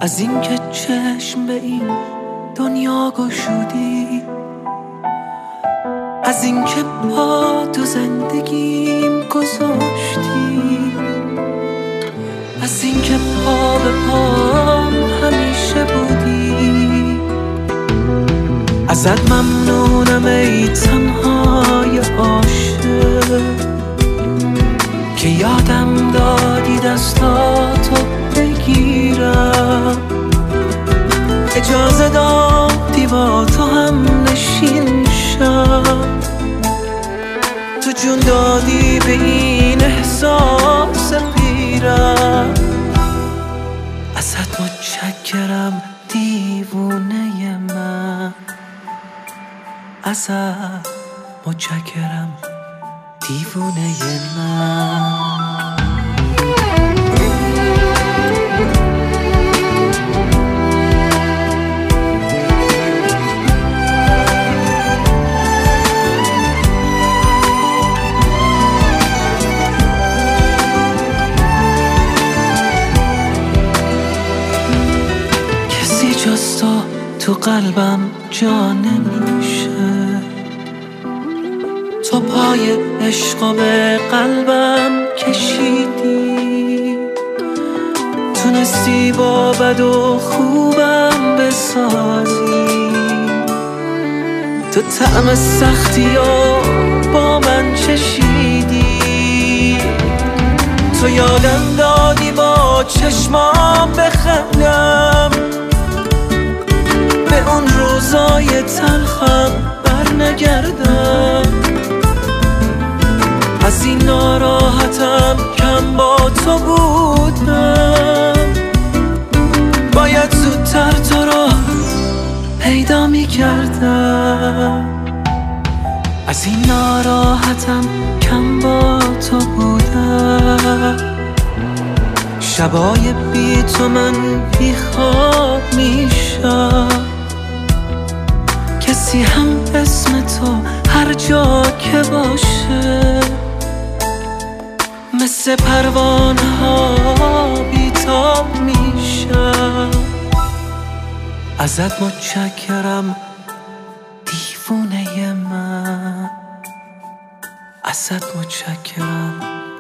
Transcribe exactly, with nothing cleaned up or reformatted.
از اینکه چشم به این دنیا گشودی، از اینکه پا تو زندگیم گذاشتی، از اینکه پا به پام همیشه بودی. ازت ممنونم ای تنهای عاشق که یادم دادی دستاتو بگیرم، اجازه دادی با تو هم نشین شم، تو جون دادی به این احساس پیرم. ازت متشکرم دیوونه من، ازت متشکرم دیوونه من. کسی جز تو تو قلبم جا نمیشه، تو پای عشق به قلبم کشیدی، تونستی با بد و خوبم بسازی، تو طعم سختی و با من چشیدی، تو یادم دادی با چشمام بخندم، به اون روزای تلخم بر نگردم. از این ناراحتم کم با تو بودم، باید زودتر تو رو پیدا می کردم. از این ناراحتم کم با تو بودم، شبای بی تو من بی خواب می شم، کسی هم اسم تو هر جا که باشه مثل پروانه ها بیتاب میشم. ازت متشکرم دیوونه من، ازت متشکرم